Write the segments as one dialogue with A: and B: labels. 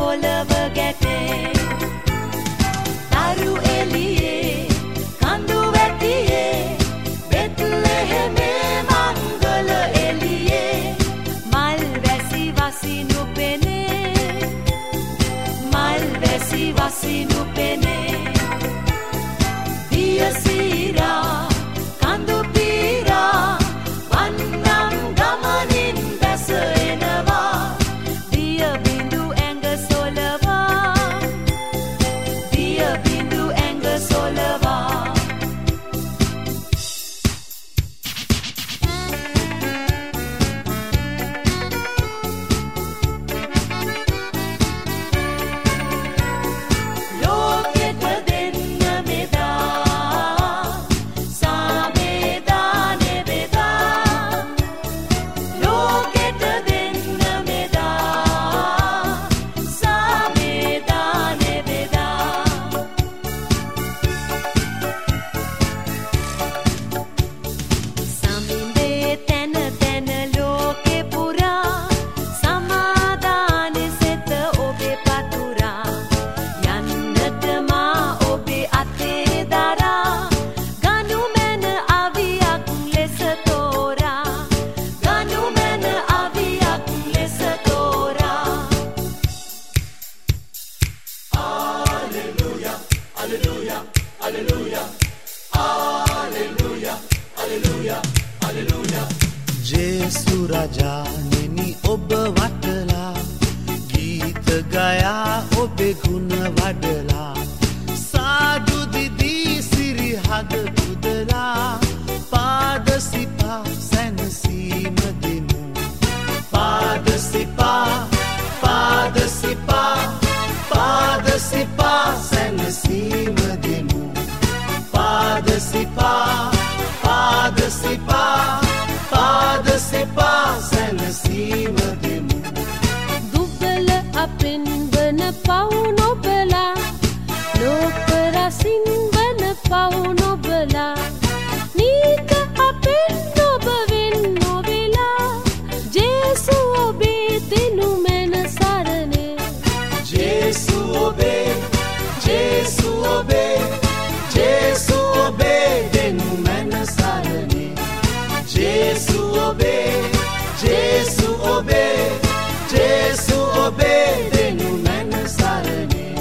A: පොළව ගැටේ තරු එළියේ කඳු වැටියේ බෙත්ලෙහෙමේ මංගල එළියේ මල් වැසි වසිනු පෙනේ මල් වැසි වසිනු පෙනේ දිය සීරා කඳු පීරා වන්නම් ගමනින් බැස එනවා දිය බිඳු ඇඟ සොලවා දිය බිඳු ඇඟ සොලවා
B: ජේසු රජාණෙනි ඔබ වටලා ගීත ගයා ඔබේ ගුණ වඩලා සාදු දිදී සිරිහද පුදලා පාද සිපා සැනසීම දෙමු පාද සිපා සැනසීම දෙමු පාද සිපා සැනසීම දෙමු
C: දුබල අපෙන් වන පව් නොබලා ලෝක රසින් වන පව් නොබලා නීත අපෙන් ඔබ වෙන් නොවෙලා ජේසු ඔබේ දෙනු මැන සරණේ
B: ජේසු ඔබේ දෙනු මැන සරණේ ජේසු ඔබේ දෙනු මැන සරණේ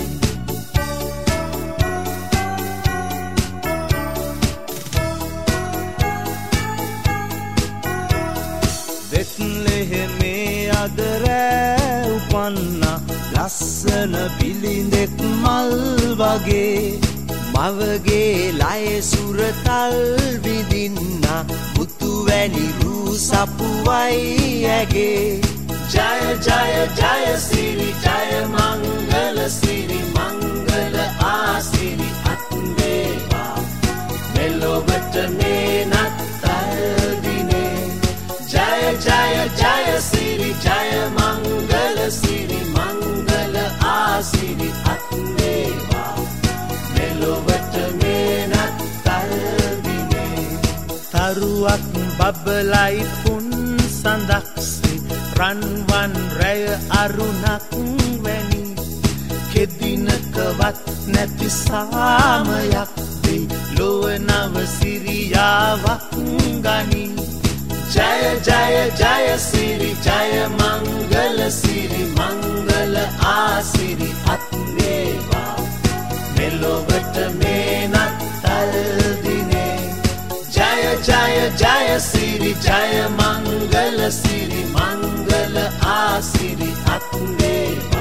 B: බෙත්ලෙහෙමේ අද රෑ උපන්නා ලස්සන පිළිඳෙක් මල් වගේ මවගේ ලය සුරතල් විදින්නා මුතු වැනි රූ සපුවයි ඇගේ ජය ජය ජය සිරි ජය මංගල සිරි මංගල ආසිරි අත්වේවා මෙලොවට මේ නත්තල් දිනේ ජය ජය ජය සිරි ජය මංගල සිරි මංගල ආසිරි අත්වේවා මෙලොවට මේ නත්තල් දිනේ තරුවක් බබලයි පුන් සඳක්සේ රන්වන් රැය අරුණක් වැනි කෙදිනකවත් නැති සාමයක් දෙයි ලොව නව සිරියාවක් ගනි ජය ජය ජය සිරි ජය මංගල සිරි මංගල ආසිරි අත්වේවා මෙලොවට මේ නත්තල් දිනේ ජය ජය ජය සිරි ජය මංගල සිරි මංගල ආසිරි අත්වේවා